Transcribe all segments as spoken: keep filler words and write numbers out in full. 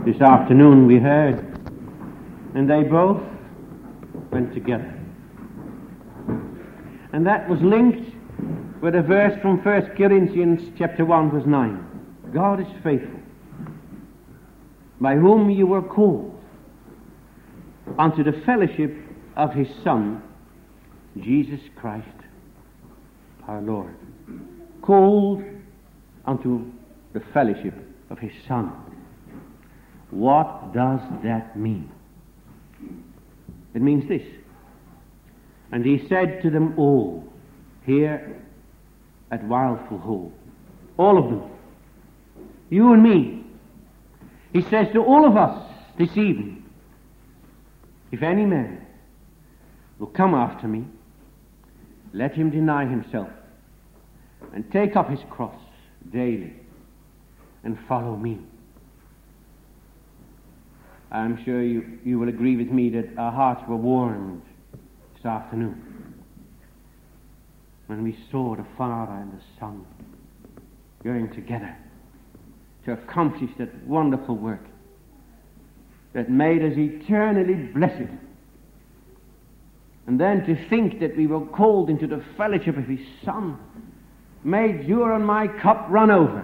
This afternoon we heard, and they both went together. And that was linked with a verse from First Corinthians chapter one verse nine. God is faithful, by whom you were called unto the fellowship of his Son, Jesus Christ our Lord. Called unto the fellowship of his Son. What does that mean? It means this. And he said to them all, here at Wildful Hall, all of them, you and me, he says to all of us this evening, if any man will come after me, let him deny himself and take up his cross daily and follow me. I'm sure you, you will agree with me that our hearts were warmed this afternoon when we saw the Father and the Son going together to accomplish that wonderful work that made us eternally blessed. And then to think that we were called into the fellowship of his Son made your and my cup run over.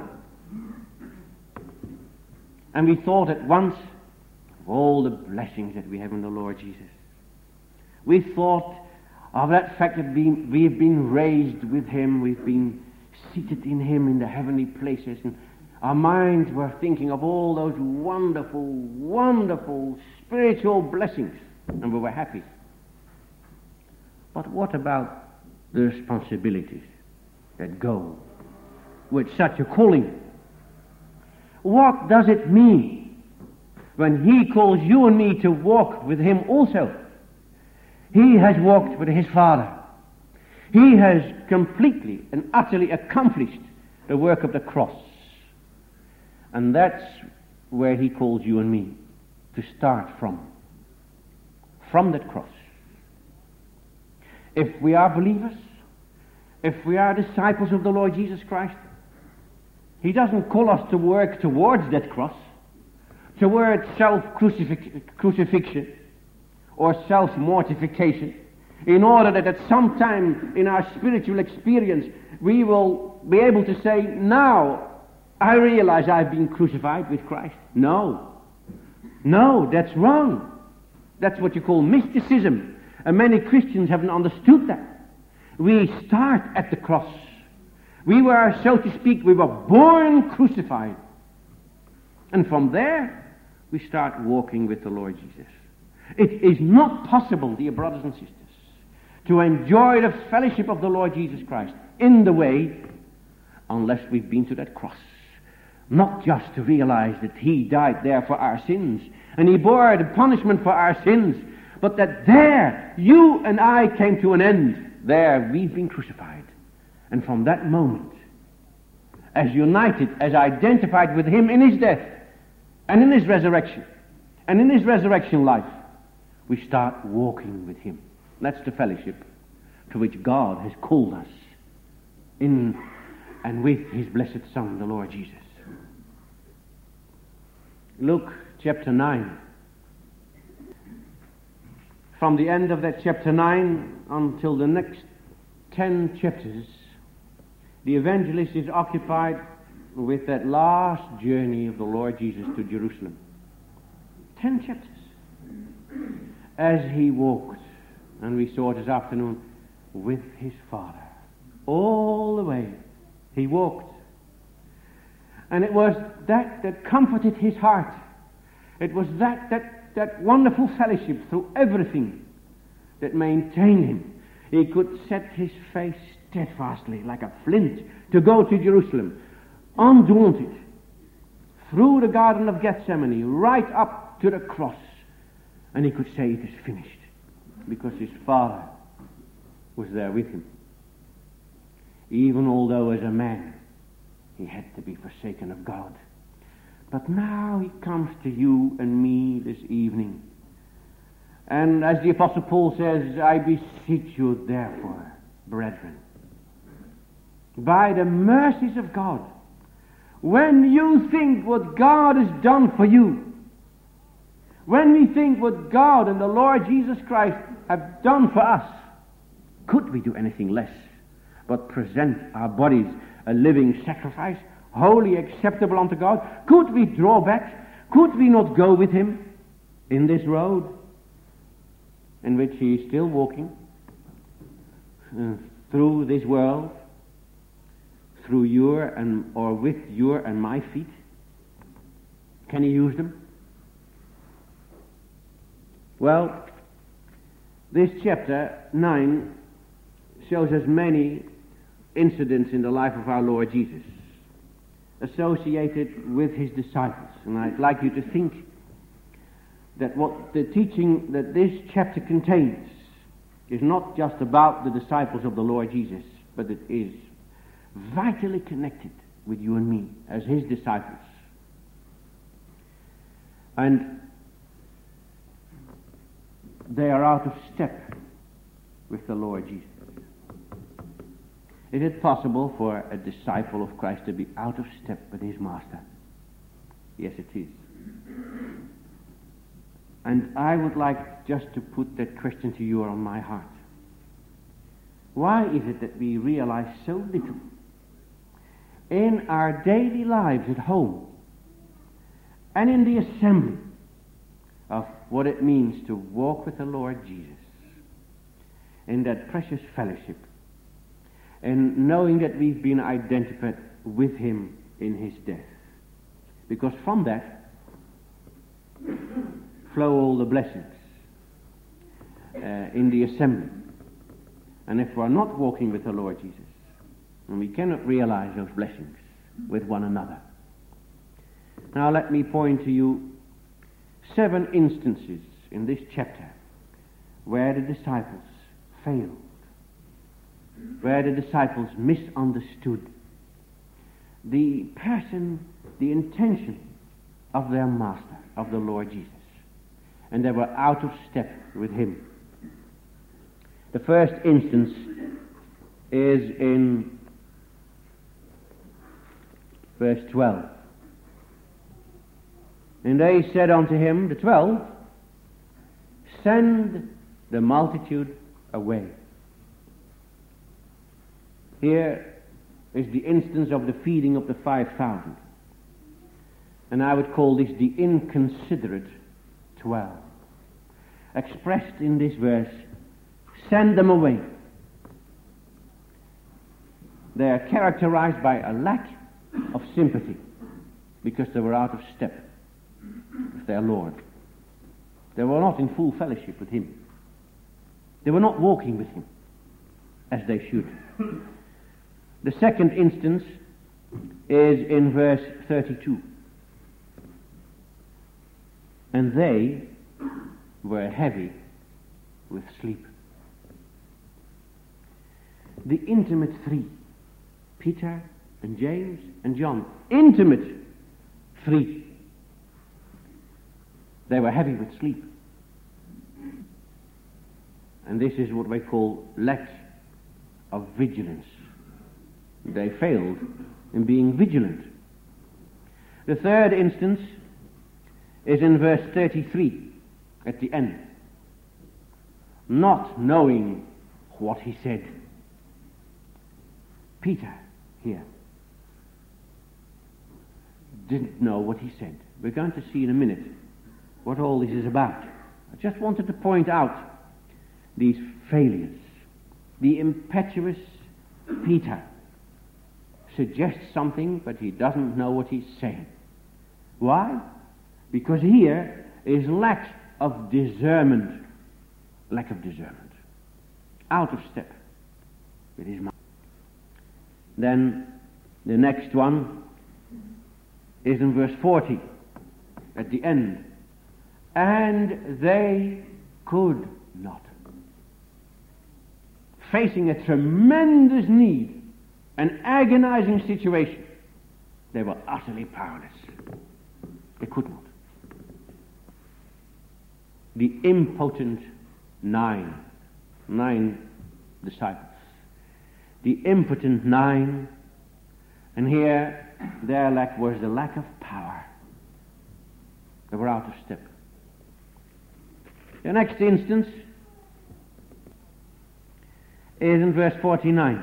And we thought at once of all the blessings that we have in the Lord Jesus. We thought of that fact that we, we have been raised with him, we've been seated in him in the heavenly places, and our minds were thinking of all those wonderful, wonderful spiritual blessings, and we were happy. But what about the responsibilities that go with such a calling? What does it mean when he calls you and me to walk with him also? He has walked with his Father. He has completely and utterly accomplished the work of the cross. And that's where he calls you and me to start from. From that cross. If we are believers, if we are disciples of the Lord Jesus Christ, he doesn't call us to work towards that cross, towards self-crucifixion or self-mortification, in order that at some time in our spiritual experience we will be able to say, now I realize I've been crucified with Christ. No. No, that's wrong. That's what you call mysticism. And many Christians haven't understood that. We start at the cross. We were, so to speak, we were born crucified. And from there, we start walking with the Lord Jesus. It is not possible, dear brothers and sisters, to enjoy the fellowship of the Lord Jesus Christ in the way unless we've been to that cross. Not just to realize that he died there for our sins and he bore the punishment for our sins, but that there you and I came to an end. There we've been crucified. And from that moment, as united, as identified with him in his death and in his resurrection and in his resurrection life, we start walking with him. That's the fellowship to which God has called us in and with his blessed Son, the Lord Jesus. Luke chapter nine. From the end of that chapter nine until the next ten chapters, the evangelist is occupied with that last journey of the Lord Jesus to Jerusalem. Ten chapters. As he walked, and we saw this afternoon, with his Father. All the way he walked. And it was that that comforted his heart. It was that, that, that wonderful fellowship through everything that maintained him. He could set his face steadfastly like a flint to go to Jerusalem, undaunted, through the Garden of Gethsemane, right up to the cross. And he could say, it is finished, because his Father was there with him. Even although as a man he had to be forsaken of God. But now he comes to you and me this evening. And as the Apostle Paul says, I beseech you therefore, brethren, by the mercies of God, when you think what God has done for you, when we think what God and the Lord Jesus Christ have done for us, could we do anything less but present our bodies a living sacrifice, wholly acceptable unto God? Could we draw back? Could we not go with him in this road in which he is still walking uh, through this world, through your and or with your and my feet? Can he use them? Well, this chapter nine shows us many incidents in the life of our Lord Jesus associated with his disciples. And I'd like you to think that what the teaching that this chapter contains is not just about the disciples of the Lord Jesus, but it is vitally connected with you and me as his disciples. And they are out of step with the Lord Jesus. Is it possible for a disciple of Christ to be out of step with his master? Yes, it is. And I would like just to put that question to you on my heart. Why is it that we realize so little in our daily lives at home and in the assembly of what it means to walk with the Lord Jesus in that precious fellowship, and knowing that we've been identified with him in his death? Because from that flow all the blessings uh, in the assembly. And if we're not walking with the Lord Jesus, and we cannot realize those blessings with one another. Now let me point to you seven instances in this chapter where the disciples failed, where the disciples misunderstood the person, the intention of their master, of the Lord Jesus, and they were out of step with him. The first instance is in verse twelve. And they said unto him, the twelve, send the multitude away. Here is the instance of the feeding of the five thousand. And I would call this the inconsiderate twelve. Expressed in this verse, send them away. They are characterized by a lack of sympathy because they were out of step with their Lord. They were not in full fellowship with him. They were not walking with him as they should. The second instance is in verse thirty-two. And they were heavy with sleep. The intimate three, Peter and James and John, intimate three, they were heavy with sleep. And this is what we call lack of vigilance. They failed in being vigilant. The third instance is in verse thirty-three at the end. Not knowing what he said. Peter here didn't know what he said. We're going to see in a minute what all this is about. I just wanted to point out these failures. The impetuous Peter suggests something, but he doesn't know what he's saying. Why? Because here is lack of discernment. Lack of discernment. Out of step with his mind. Then the next one is in verse forty at the end. And they could not. Facing a tremendous need, an agonizing situation, they were utterly powerless. They could not. The impotent nine, nine disciples. The impotent nine, and here their lack was the lack of power. They were out of step. The next instance is in verse forty-nine.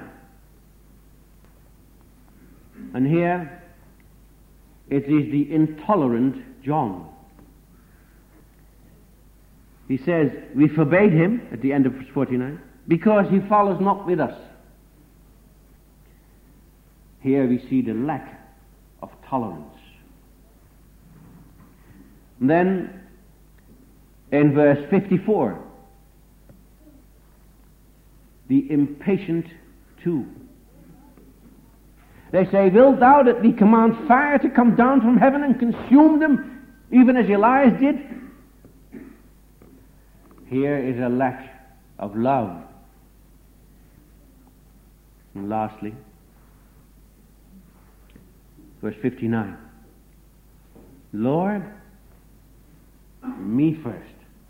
And here it is the intolerant John. He says, we forbade him, at the end of verse forty-nine, because he follows not with us. Here we see the lack of tolerance. And then, in verse fifty-four, the impatient too. They say, wilt thou that we command fire to come down from heaven and consume them, even as Elias did? Here is a lack of love. And lastly, verse fifty-nine. Lord, me first.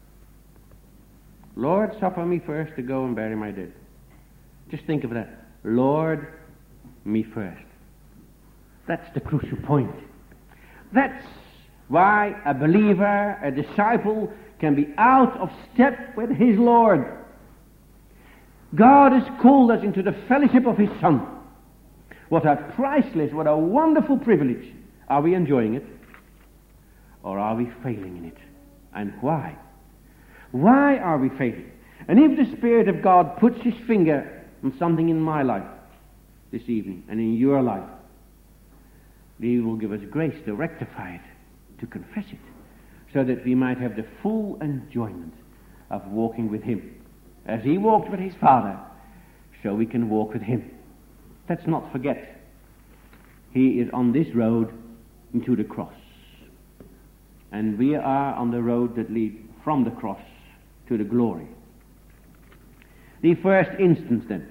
Lord, suffer me first to go and bury my dead. Just think of that. Lord, me first. That's the crucial point. That's why a believer, a disciple, can be out of step with his Lord. God has called us into the fellowship of his Son. What a priceless, what a wonderful privilege. Are we enjoying it? Or are we failing in it? And why? Why are we failing? And if the Spirit of God puts his finger on something in my life this evening and in your life, he will give us grace to rectify it, to confess it, so that we might have the full enjoyment of walking with him. As he walked with his Father, so we can walk with him. Let's not forget, he is on this road into the cross. And we are on the road that leads from the cross to the glory. The first instance then.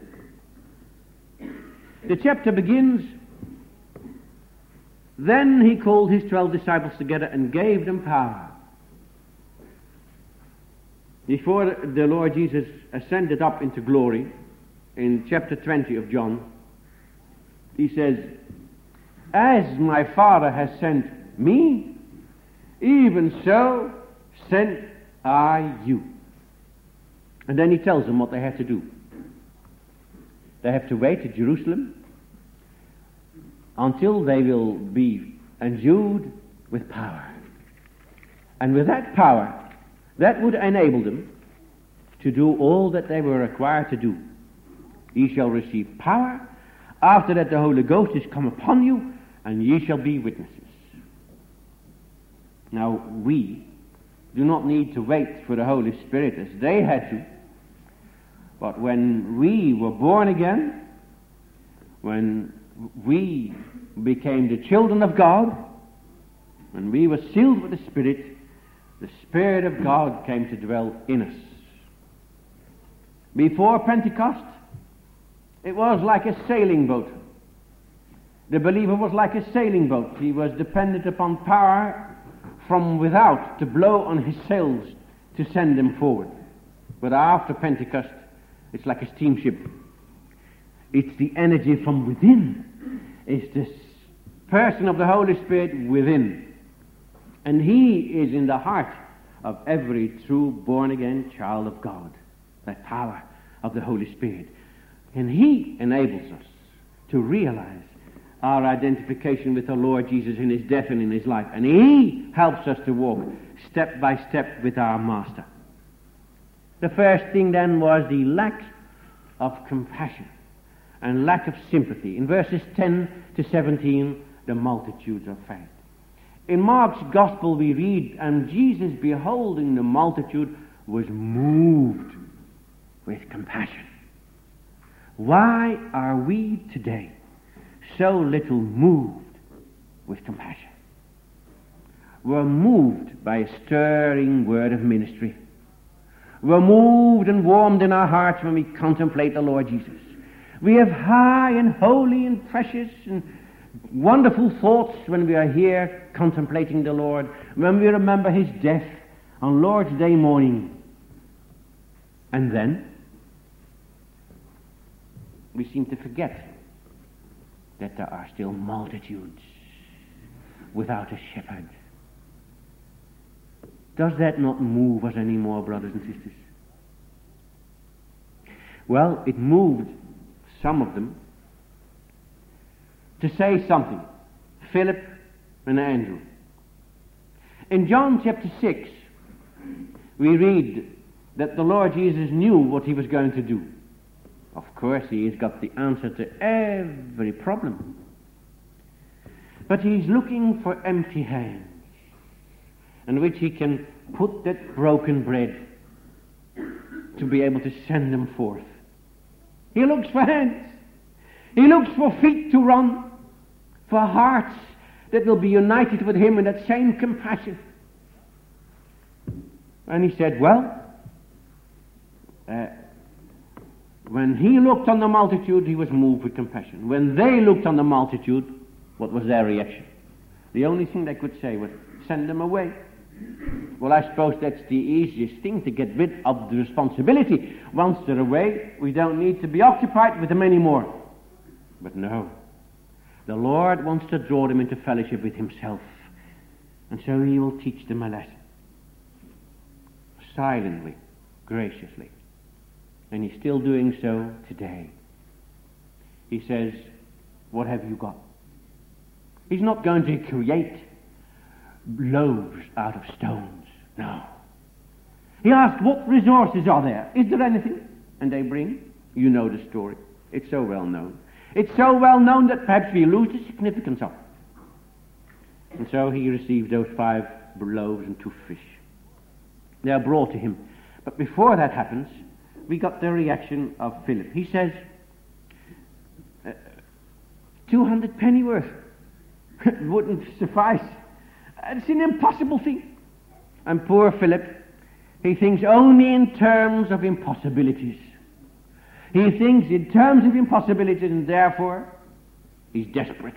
The chapter begins, then he called his twelve disciples together and gave them power. Before the Lord Jesus ascended up into glory, in chapter twenty of John, he says, as my Father has sent me, even so sent I you. And then he tells them what they have to do. They have to wait at Jerusalem until they will be endued with power. And with that power, that would enable them to do all that they were required to do. Ye shall receive power. After that the Holy Ghost is come upon you, and ye shall be witnesses. Now we do not need to wait for the Holy Spirit as they had to. But when we were born again, when we became the children of God, when we were sealed with the Spirit, the Spirit of God came to dwell in us. Before Pentecost, it was like a sailing boat. The believer was like a sailing boat. He was dependent upon power from without to blow on his sails to send them forward. But after Pentecost, it's like a steamship. It's the energy from within. It's this person of the Holy Spirit within. And he is in the heart of every true born-again child of God. That power of the Holy Spirit. And he enables us to realize our identification with the Lord Jesus in his death and in his life. And he helps us to walk step by step with our Master. The first thing then was the lack of compassion and lack of sympathy. In verses ten to seventeen, the multitudes are fed. In Mark's Gospel we read, and Jesus, beholding the multitude, was moved with compassion. Why are we today so little moved with compassion? We're moved by a stirring word of ministry. We're moved and warmed in our hearts when we contemplate the Lord Jesus. We have high and holy and precious and wonderful thoughts when we are here contemplating the Lord, when we remember his death on Lord's Day morning. And then we seem to forget that there are still multitudes without a shepherd. Does that not move us anymore, brothers and sisters? Well, it moved some of them to say something. Philip and Andrew. In John chapter six, we read that the Lord Jesus knew what he was going to do. Of course, he has got the answer to every problem. But he's looking for empty hands in which he can put that broken bread to be able to send them forth. He looks for hands. He looks for feet to run, for hearts that will be united with him in that same compassion. And he said, well, uh, when he looked on the multitude, he was moved with compassion. When they looked on the multitude, what was their reaction? The only thing they could say was, send them away. Well, I suppose that's the easiest thing, to get rid of the responsibility. Once they're away, we don't need to be occupied with them anymore. But no. The Lord wants to draw them into fellowship with himself. And so he will teach them a lesson. Silently, graciously. And he's still doing so today. He says, what have you got? He's not going to create loaves out of stones. No. He asked, what resources are there? Is there anything? And they bring. You know the story. It's so well known. It's so well known that perhaps we lose the significance of it. And so he received those five loaves and two fish. They are brought to him. But before that happens, we got the reaction of Philip. He says, uh, two hundred pennyworth wouldn't suffice. It's an impossible thing. And poor Philip, he thinks only in terms of impossibilities. He thinks in terms of impossibilities, and therefore he's desperate.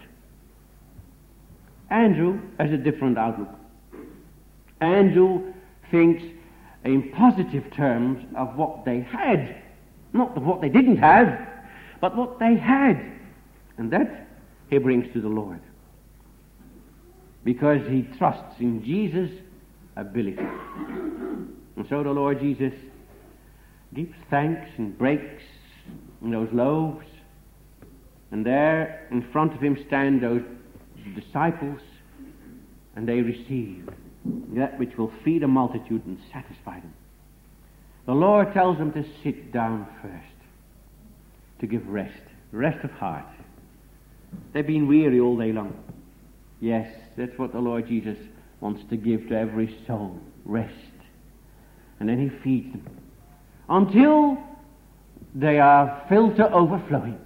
Andrew has a different outlook. Andrew thinks in positive terms of what they had, not of what they didn't have, but what they had. And that he brings to the Lord, because he trusts in Jesus' ability. And so the Lord Jesus gives thanks and breaks those loaves, and there in front of him stand those disciples, and they receive that which will feed a multitude and satisfy them. The Lord tells them to sit down first, to give rest, rest of heart. They've been weary all day long. Yes, that's what the Lord Jesus wants to give to every soul, rest. And then he feeds them until they are filled to overflowing.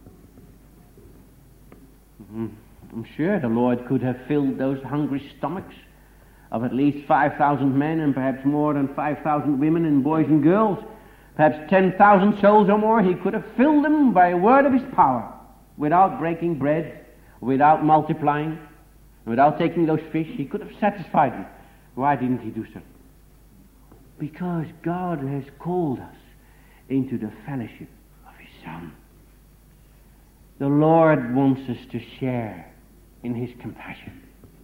Mm-hmm. I'm sure the Lord could have filled those hungry stomachs of at least five thousand men, and perhaps more than five thousand women and boys and girls, perhaps ten thousand souls or more. He could have filled them by a word of his power, without breaking bread, without multiplying, without taking those fish. He could have satisfied them. Why didn't he do so? Because God has called us into the fellowship of his Son. The Lord wants us to share in his compassion.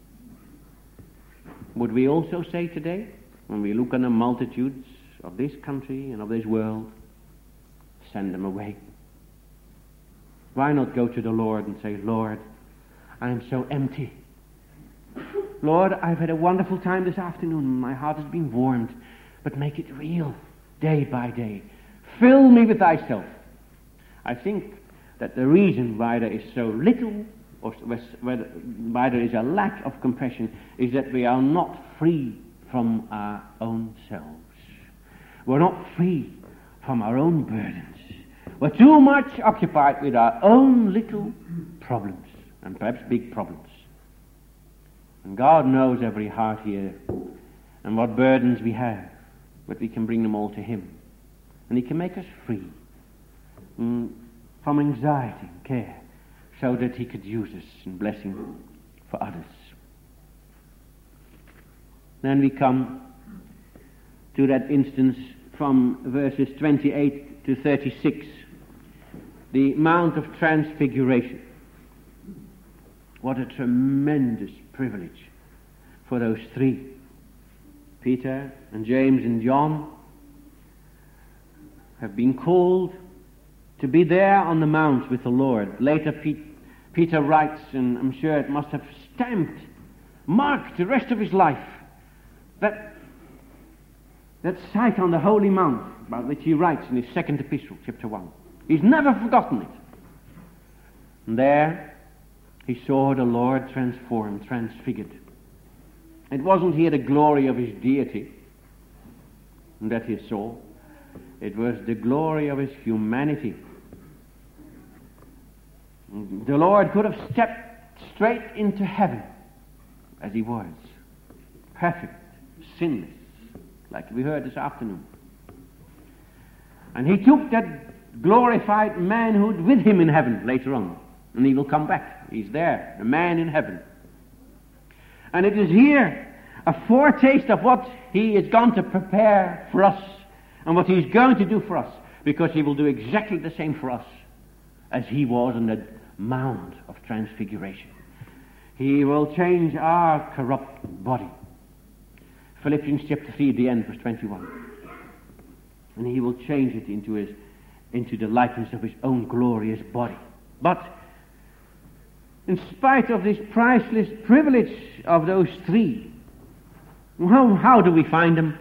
Would we also say today, when we look on the multitudes of this country and of this world, send them away? Why not go to the Lord and say, Lord, I am so empty. Lord, I've had a wonderful time this afternoon. My heart has been warmed. But make it real, day by day. Fill me with thyself. I think that the reason why there is so little, or why there is a lack of compassion, is that we are not free from our own selves. We're not free from our own burdens. We're too much occupied with our own little problems, and perhaps big problems. And God knows every heart here, and what burdens we have, but we can bring them all to him. And he can make us free mm, from anxiety and care, so that he could use us in blessing for others. Then we come to that instance from verses twenty-eight to thirty-six, the Mount of Transfiguration. What a tremendous privilege for those three. Peter and James and John have been called to be there on the mount with the Lord. Later Pe- Peter writes, and I'm sure it must have stamped, marked the rest of his life, that, that sight on the Holy Mount, about which he writes in his second epistle, chapter one. He's never forgotten it. And there he saw the Lord transformed, transfigured. It wasn't here the glory of his deity that he saw. It was the glory of his humanity. The Lord could have stepped straight into heaven as he was, perfect, sinless, like we heard this afternoon. And he took that glorified manhood with him in heaven later on, and he will come back. He's there, the man in heaven. And it is here a foretaste of what he is going to prepare for us and what he's going to do for us, because he will do exactly the same for us as he was on the Mount of Transfiguration. He will change our corrupt body. Philippians chapter three, the end, verse twenty-one. And he will change it into his, into the likeness of his own glorious body. But in spite of this priceless privilege of those three, how, how do we find them?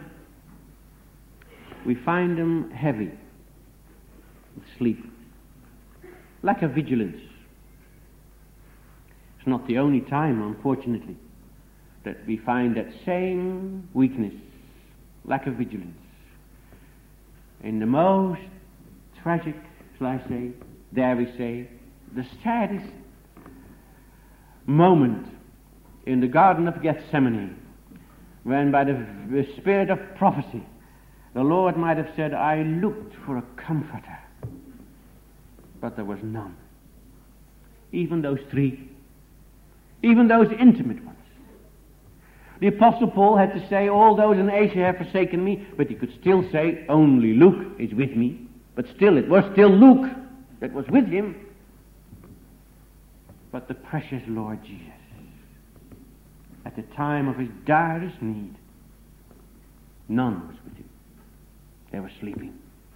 We find them heavy with sleep, lack of vigilance. It's not the only time, unfortunately, that we find that same weakness, lack of vigilance. In the most tragic, shall I say, dare we say, the saddest moment in the Garden of Gethsemane, when by the, the spirit of prophecy, the Lord might have said, I looked for a comforter, but there was none. Even those three, even those intimate ones. The Apostle Paul had to say, all those in Asia have forsaken me, but he could still say, only Luke is with me. But still, it was still Luke that was with him. But the precious Lord Jesus, at the time of his direst need, none was with him. They were sleeping.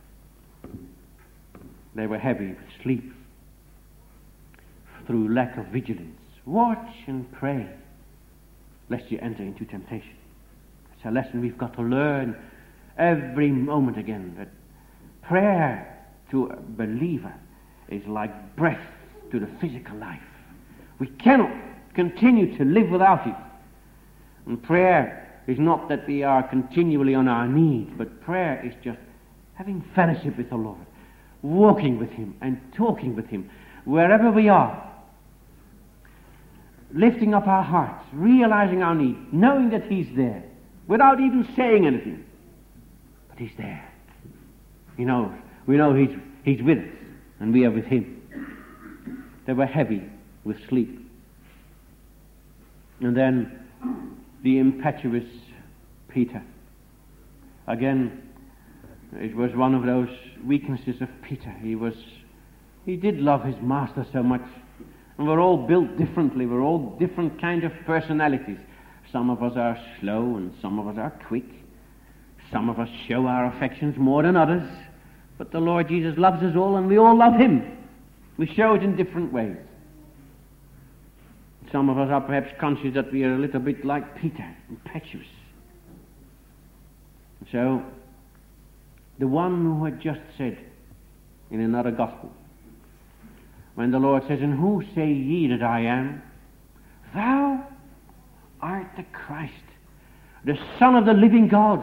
They were heavy with sleep through lack of vigilance. Watch and pray, lest you enter into temptation. It's a lesson we've got to learn every moment again, that prayer to a believer is like breath to the physical life. We cannot continue to live without it. And prayer is not that we are continually on our knees, but prayer is just having fellowship with the Lord, walking with him and talking with him wherever we are, lifting up our hearts, realizing our need, knowing that he's there, without even saying anything. But he's there. He knows. We know he's, he's with us, and we are with him. They were heavy with sleep. And then the impetuous Peter. Again, it was one of those weaknesses of Peter. He was, he did love his master so much. And we're all built differently. We're all different kind of personalities. Some of us are slow and some of us are quick. Some of us show our affections more than others. But the Lord Jesus loves us all and we all love him. We show it in different ways. Some of us are perhaps conscious that we are a little bit like Peter, impetuous. So, the one who had just said in another gospel, when the Lord says, and who say ye that I am? Thou art the Christ, the Son of the living God.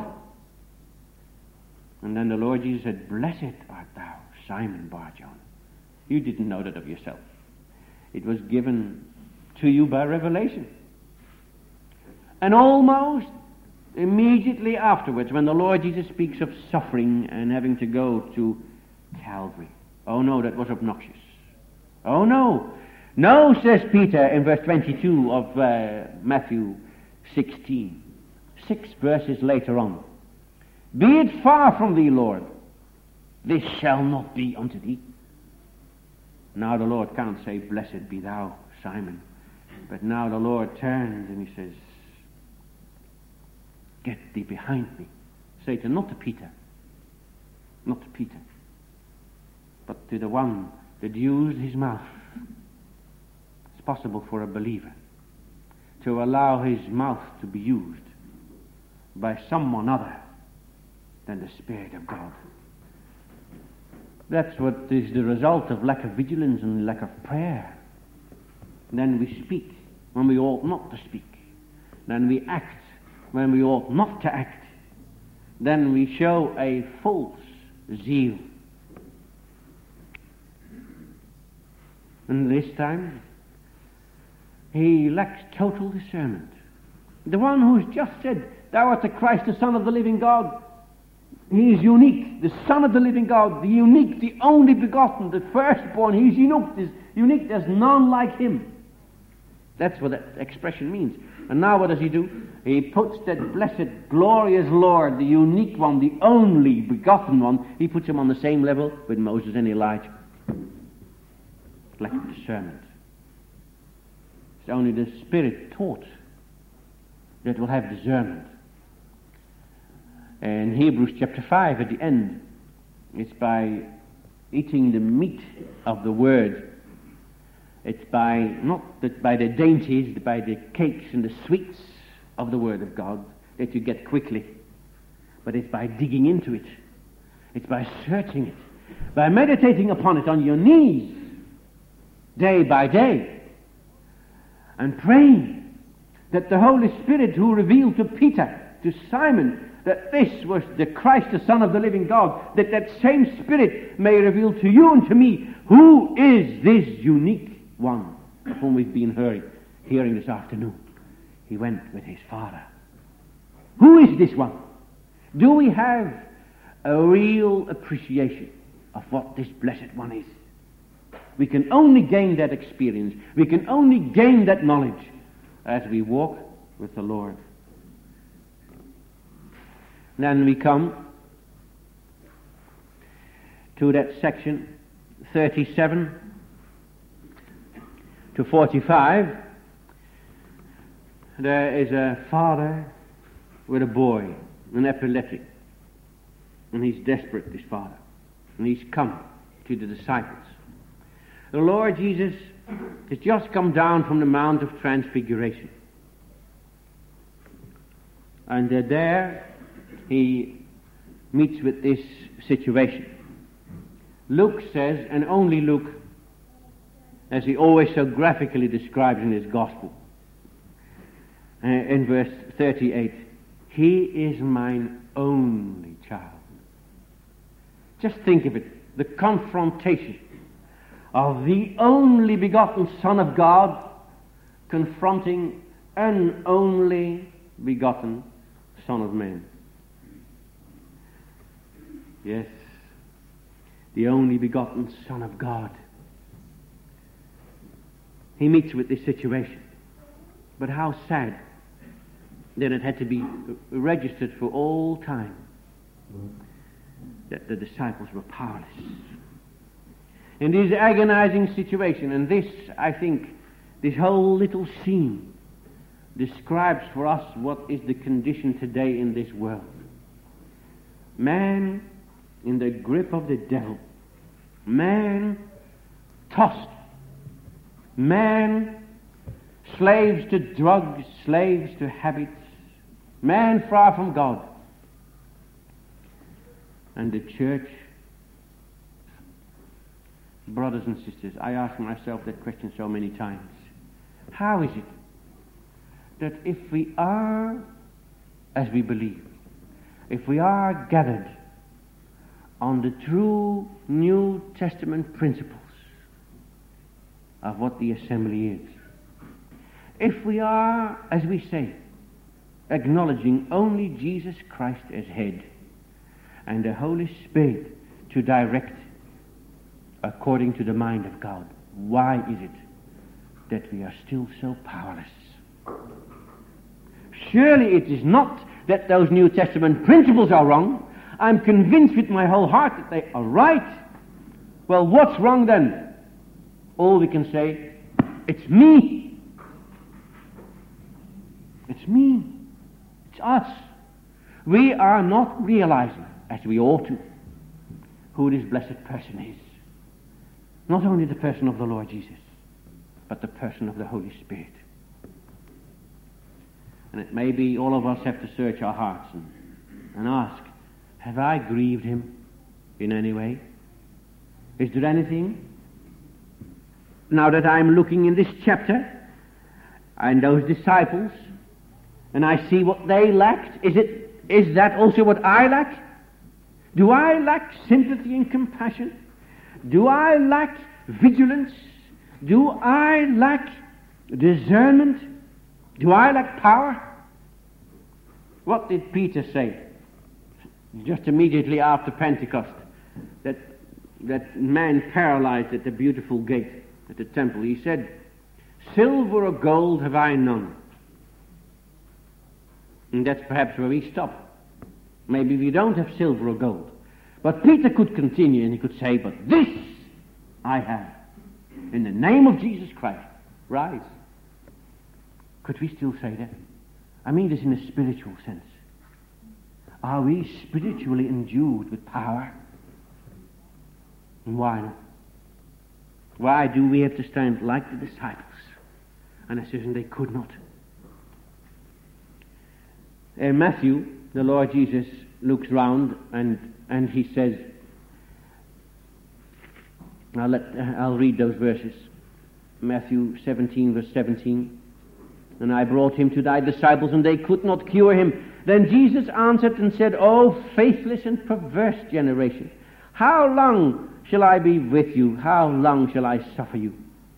And then the Lord Jesus said, blessed art thou, Simon Bar-Jonah. You didn't know that of yourself. It was given to you by revelation. And almost immediately afterwards, when the Lord Jesus speaks of suffering and having to go to Calvary, oh no, that was obnoxious. Oh no. No, says Peter in verse twenty-two of uh, Matthew sixteen. Six verses later on. Be it far from thee, Lord. This shall not be unto thee. Now the Lord can't say, blessed be thou, Simon. But now the Lord turns and he says, Get thee behind me. Satan, not to Peter. Not to Peter. But to the one that used his mouth. It's possible for a believer to allow his mouth to be used by someone other than the Spirit of God. That's what is the result of lack of vigilance and lack of prayer. Then we speak when we ought not to speak. Then we act when we ought not to act. Then we show a false zeal. And this time, he lacks total discernment. The one who's just said, "Thou art the Christ, the Son of the living God," he is unique, the Son of the living God, the unique, the only begotten, the firstborn. He's unique, there's, unique, there's none like him. That's what that expression means. And now what does he do? He puts that blessed, glorious Lord, the unique one, the only begotten one, he puts him on the same level with Moses and Elijah. Lack of discernment. It's only the Spirit taught that will have discernment. In Hebrews chapter five at the end, it's by eating the meat of the Word. It's by, not that by the dainties, by the cakes and the sweets of the Word of God that you get quickly, but it's by digging into it. It's by searching it, by meditating upon it on your knees, day by day, and praying that the Holy Spirit who revealed to Peter, to Simon, that this was the Christ, the Son of the living God, that that same Spirit may reveal to you and to me, who is this unique one of whom we've been hearing, hearing this afternoon. He went with his Father. Who is this one? Do we have a real appreciation of what this blessed one is? We can only gain that experience, we can only gain that knowledge as we walk with the Lord. Then we come to that section thirty-seven to forty-five. There is a father with a boy, an epileptic, and he's desperate, this father, and he's come to the disciples. The Lord Jesus has just come down from the Mount of Transfiguration, and uh, there he meets with this situation. Luke says, and only Luke, as he always so graphically describes in his gospel, uh, in verse thirty-eight, he is mine only child. Just think of it, the confrontation of the only begotten Son of God confronting an only begotten Son of Man. Yes, the only begotten Son of God. He meets with this situation. But how sad that it had to be registered for all time that the disciples were powerless. In this agonizing situation, and this, I think, this whole little scene describes for us what is the condition today in this world. Man in the grip of the devil, man tossed, man slaves to drugs, slaves to habits, man far from God. And the church, brothers and sisters, I ask myself that question so many times. How is it that if we are, as we believe, if we are gathered on the true New Testament principles of what the assembly is, if we are, as we say, acknowledging only Jesus Christ as head and the Holy Spirit to direct according to the mind of God, why is it that we are still so powerless? Surely it is not that those New Testament principles are wrong. I'm convinced with my whole heart that they are right. Well, what's wrong then? All we can say, it's me. It's me. It's us. we are not realizing, as we ought to, who this blessed person is. Not only the person of the Lord Jesus, but the person of the Holy Spirit. And it may be all of us have to search our hearts and, and ask, have I grieved him in any way? Is there anything? Now that I'm looking in this chapter and those disciples, and I see what they lacked, is it is that also what I lack? Do I lack sympathy and compassion? Do I lack vigilance? Do I lack discernment? Do I lack power? What did Peter say just immediately after Pentecost? That that man paralyzed at the beautiful gate at the temple. He said, silver or gold have I none. And that's perhaps where we stop. Maybe we don't have silver or gold. But Peter could continue and he could say, but this I have. In the name of Jesus Christ, rise. Could we still say that? I mean this in a spiritual sense. Are we spiritually endued with power? And why not? Why do we have to stand like the disciples? And I says, and they could not. In Matthew, the Lord Jesus looks round and, and he says, I'll, let, I'll read those verses. Matthew seventeen, verse seventeen. And I brought him to thy disciples, and they could not cure him. Then Jesus answered and said, O faithless and perverse generation, how long shall I be with you? How long shall I suffer you?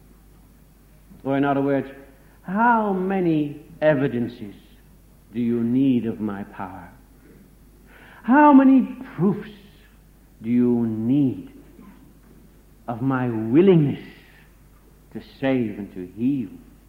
Or in other words, how many evidences do you need of my power? How many proofs do you need of my willingness to save and to heal?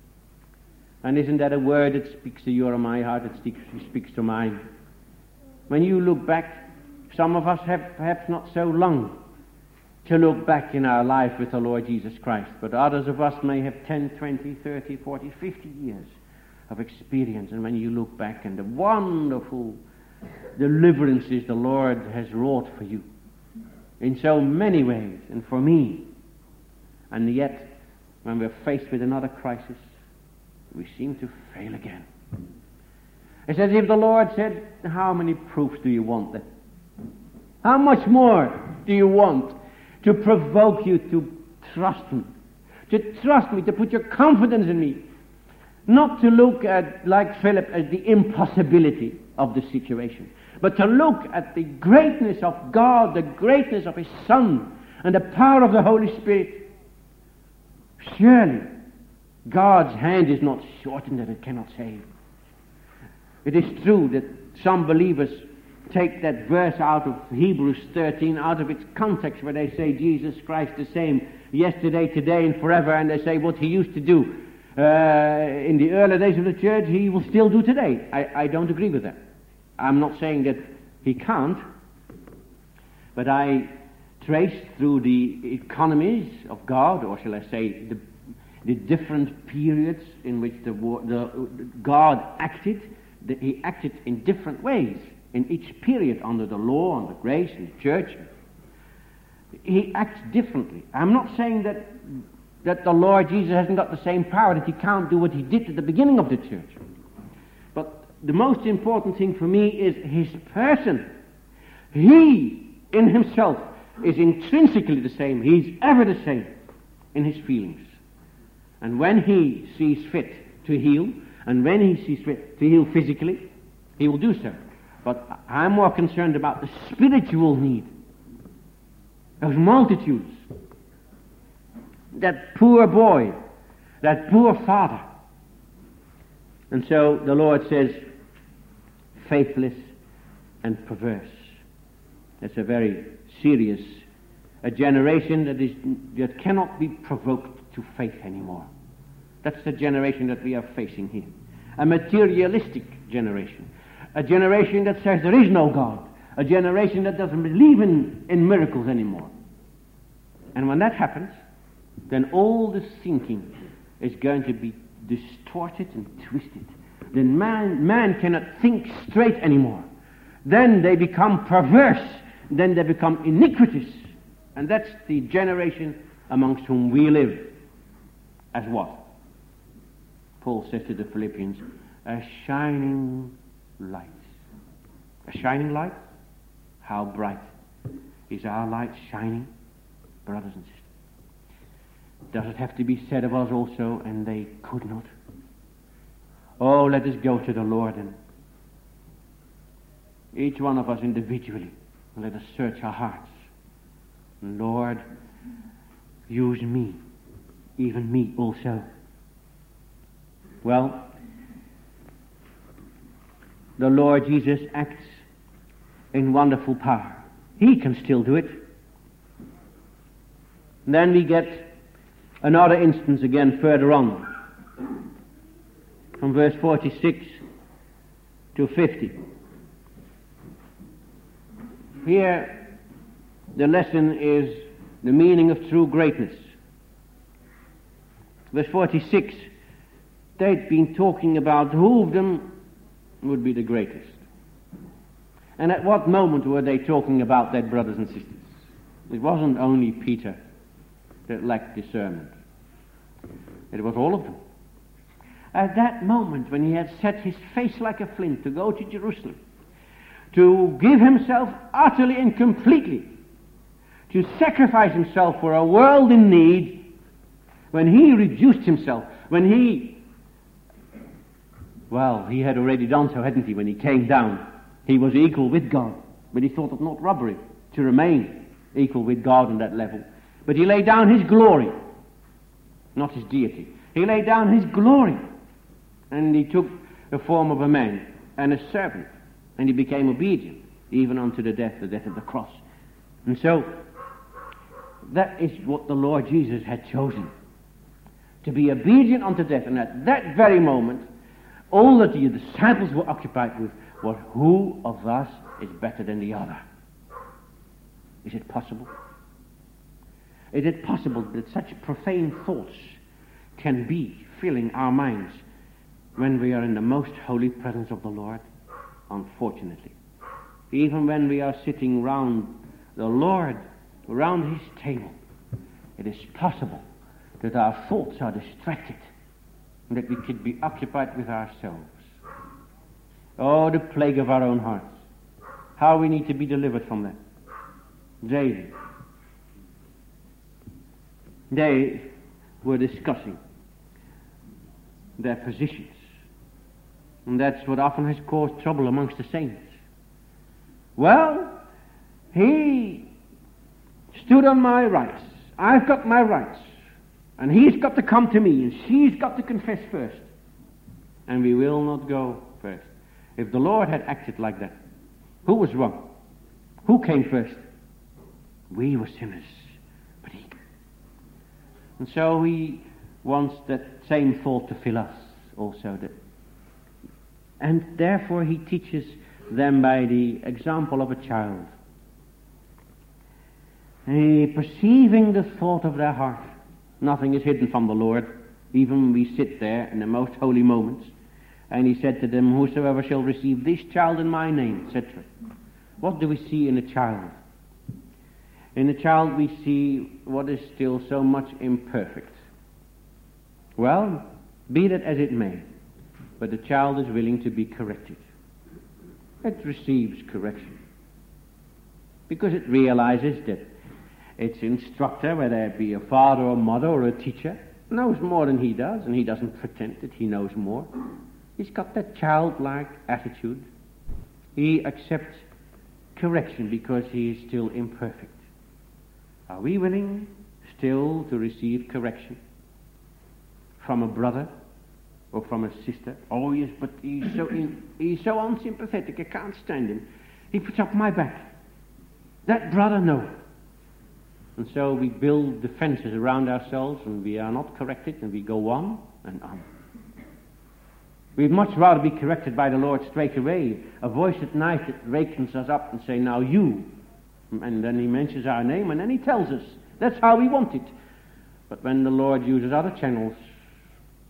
And isn't that a word that speaks to your or my heart, that speaks, speaks to mine? When you look back, some of us have perhaps not so long to look back in our life with the Lord Jesus Christ, but others of us may have ten, twenty, thirty, forty, fifty years of experience. And when you look back and the wonderful deliverances the Lord has wrought for you in so many ways, and for me, and yet when we're faced with another crisis, we seem to fail again. It's as if the Lord said, how many proofs do you want then? How much more do you want to provoke you to trust me? To trust me, to put your confidence in me. Not to look at, like Philip, at the impossibility of the situation, but to look at the greatness of God, the greatness of His Son, and the power of the Holy Spirit. Surely, God's hand is not shortened that it cannot save. It is true that some believers take that verse out of Hebrews thirteen, out of its context, where they say Jesus Christ the same yesterday, today, and forever, and they say what He used to do uh, in the early days of the church, He will still do today. I, I don't agree with that. I'm not saying that He can't, but I trace through the economies of God, or shall I say the, the different periods in which the, the, the God acted, that He acted in different ways. In each period, under the law, under grace, in the church, He acts differently. I'm not saying that that the Lord Jesus hasn't got the same power, that He can't do what He did at the beginning of the church. But the most important thing for me is His person. He, in Himself, is intrinsically the same. He's ever the same in His feelings. And when He sees fit to heal, and when He sees fit to heal physically, He will do so. But I'm more concerned about the spiritual need. Those multitudes. That poor boy. That poor father. And so the Lord says, faithless and perverse. That's a very serious, a generation that is that cannot be provoked to faith anymore. That's the generation that we are facing here. A materialistic generation. A generation that says there is no God. A generation that doesn't believe in, in miracles anymore. And when that happens, then all the thinking is going to be distorted and twisted. Then man, man cannot think straight anymore. then they become perverse, then they become iniquitous. And that's the generation amongst whom we live. As what? Paul says to the Philippians, a shining light. A shining light? How bright is our light shining, brothers and sisters? Does it have to be said of us also, and they could not? Oh, let us go to the Lord, and each one of us individually, let us search our hearts. Lord, use me, even me also. Well, the Lord Jesus acts in wonderful power. He can still do it. And then we get another instance again further on, from verse forty-six to fifty. Here, the lesson is the meaning of true greatness. Verse forty-six, they'd been talking about who of them would be the greatest. And at what moment were they talking about that, brothers and sisters? It wasn't only Peter that lacked discernment. It was all of them. At that moment when he had set his face like a flint to go to Jerusalem, to give himself utterly and completely, to sacrifice himself for a world in need, when he reduced himself, when he, well, he had already done so, hadn't he, when he came down. He was equal with God, but he thought it not robbery to remain equal with God on that level. But he laid down his glory, not his deity. He laid down his glory, and he took the form of a man and a servant, and he became obedient, even unto the death, the death of the cross. And so, that is what the Lord Jesus had chosen, to be obedient unto death. And at that very moment, all that the disciples were occupied with was, who of us is better than the other? Is it possible? Is it possible that such profane thoughts can be filling our minds when we are in the most holy presence of the Lord? Unfortunately. Even when we are sitting round the Lord, round his table, it is possible that our thoughts are distracted and that we could be occupied with ourselves. Oh, the plague of our own hearts. How we need to be delivered from that. David. They were discussing their positions. And that's what often has caused trouble amongst the saints. Well, he stood on my rights. I've got my rights. And he's got to come to me, and she's got to confess first. And we will not go first. If the Lord had acted like that, who was wrong? Who came first? We were sinners, but he. And so he wants that same thought to fill us also. That, and therefore he teaches them by the example of a child. He, perceiving the thought of their heart, nothing is hidden from the Lord, even when we sit there in the most holy moments. And he said to them, whosoever shall receive this child in my name, et cetera. What do we see in a child? In a child we see what is still so much imperfect. Well, be that as it may, but the child is willing to be corrected. It receives correction, because it realizes that its instructor, whether it be a father or mother or a teacher, knows more than he does, and he doesn't pretend that he knows more. He's got that childlike attitude. He accepts correction because he is still imperfect. Are we willing still to receive correction from a brother or from a sister? Oh yes, but he's so in, he's so unsympathetic, I can't stand him. He puts up my back. That brother, no. And so we build defenses around ourselves, and we are not corrected, and we go on and on. We'd much rather be corrected by the Lord straight away. A voice at night that wakens us up and say, now you. And then he mentions our name, and then he tells us. That's how we want it. But when the Lord uses other channels,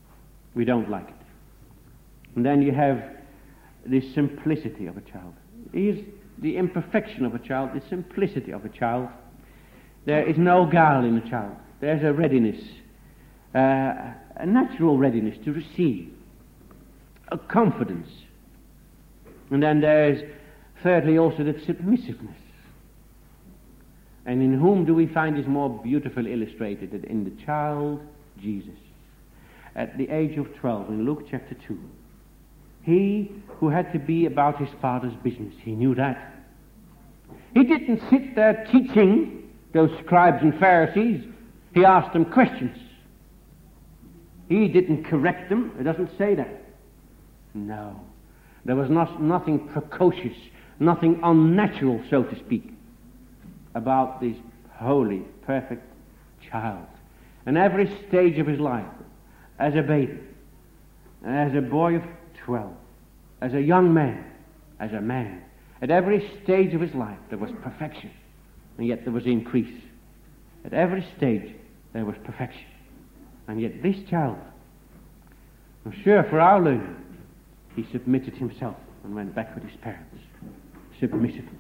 we don't like it. And then you have this simplicity of a child. is the imperfection of a child, the simplicity of a child. There is no guile in a child. There's a readiness, uh, a natural readiness to receive, a confidence. And then there's, thirdly, also that submissiveness. And in whom do we find this more beautifully illustrated? That in the child Jesus. At the age of twelve, in Luke chapter two, he who had to be about his father's business, he knew that. He didn't sit there teaching those scribes and Pharisees. He asked them questions. He didn't correct them. It doesn't say that. No. There was not, nothing precocious, nothing unnatural, so to speak, about this holy, perfect child. And every stage of his life, as a baby, as a boy of twelve, as a young man, as a man, at every stage of his life there was perfection, and yet there was increase. At every stage there was perfection, and yet this child, I'm sure for our learning, he submitted himself and went back with his parents. Submissiveness.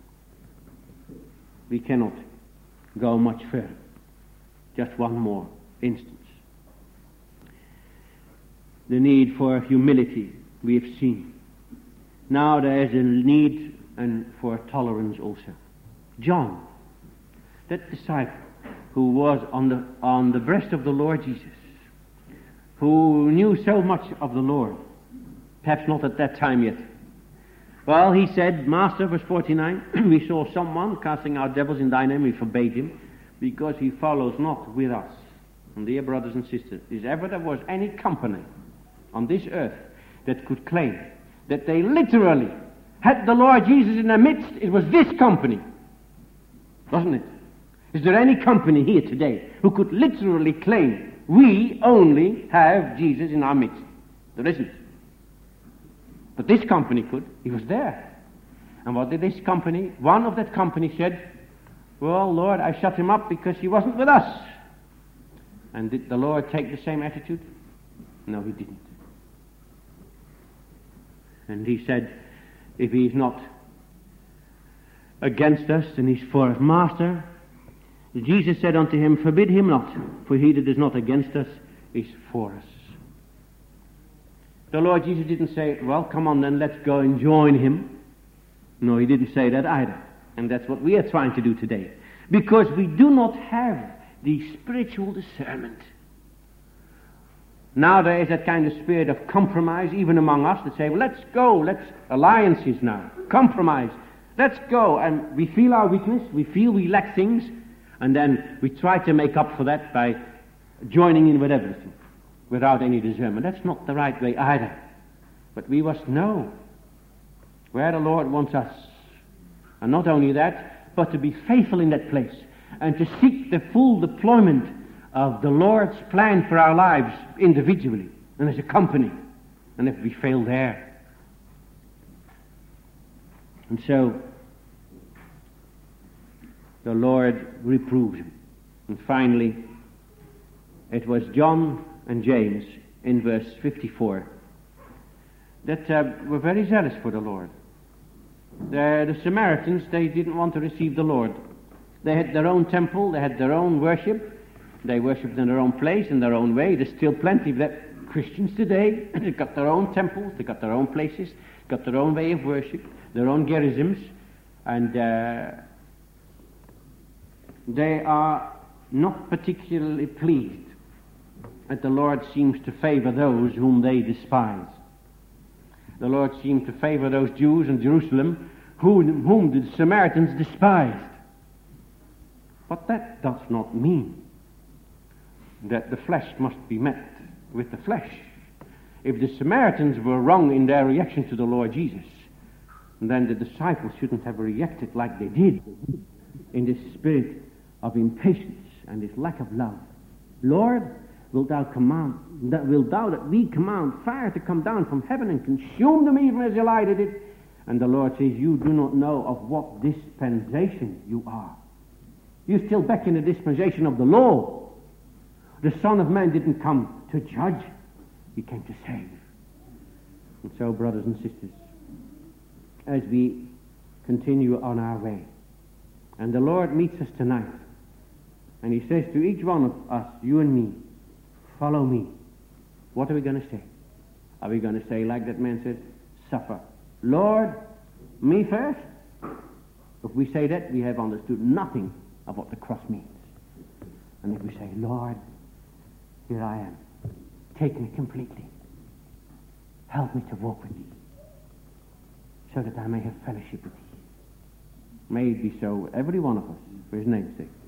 We cannot go much further. Just one more instance. The need for humility we have seen. Now there is a need and for tolerance also. John, that disciple who was on the on the breast of the Lord Jesus, who knew so much of the Lord, perhaps not at that time yet. Well, he said, Master, verse forty-nine, we saw someone casting out devils in thy name, we forbade him, because he follows not with us. And dear brothers and sisters, if ever there was any company on this earth that could claim that they literally had the Lord Jesus in their midst, it was this company. Wasn't it? Is there any company here today who could literally claim we only have Jesus in our midst? There isn't. But this company could. He was there. And what did this company? One of that company said, well, Lord, I shut him up because he wasn't with us. And did the Lord take the same attitude? No, he didn't. And he said, if he's not against us, and he's for us. Master, Jesus said unto him, forbid him not, for he that is not against us is for us. The Lord Jesus didn't say, well, come on then, let's go and join him. No, he didn't say that either. And that's what we are trying to do today. Because we do not have the spiritual discernment. Now there is that kind of spirit of compromise even among us that say, well, let's go, let's, alliances now, compromise, let's go. And we feel our weakness, we feel we lack things, and then we try to make up for that by joining in with everything, without any discernment. That's not the right way either. But we must know where the Lord wants us. And not only that, but to be faithful in that place, and to seek the full deployment of the Lord's plan for our lives individually and as a company. And if we fail there. And so the Lord reproves him. And finally, it was John and James in verse fifty-four that uh, were very zealous for the Lord. The, the Samaritans, they didn't want to receive the Lord. They had their own temple, they had their own worship. They worshipped in their own place, in their own way. There's still plenty of that Christians today. They've got their own temples, they've got their own places, got their own way of worship, their own Gerisms, and uh, they are not particularly pleased that the Lord seems to favor those whom they despise. The Lord seemed to favor those Jews in Jerusalem whom, whom the Samaritans despised. But that does not mean that the flesh must be met with the flesh. If the Samaritans were wrong in their reaction to the Lord Jesus, then the disciples shouldn't have reacted like they did, in this spirit of impatience and this lack of love. Lord, wilt thou command, that wilt thou that we command fire to come down from heaven and consume them even as Elijah did? And the Lord says, you do not know of what dispensation you are. You're still back in the dispensation of the law. The Son of Man didn't come to judge, he came to save. And so, brothers and sisters, as we continue on our way. And the Lord meets us tonight. And he says to each one of us, you and me, follow me. What are we going to say? Are we going to say, like that man said, suffer, Lord, me first? If we say that, we have understood nothing of what the cross means. And if we say, Lord, here I am, take me completely. Help me to walk with thee, so that I may have fellowship with thee. May it be so, every one of us, for his name's sake.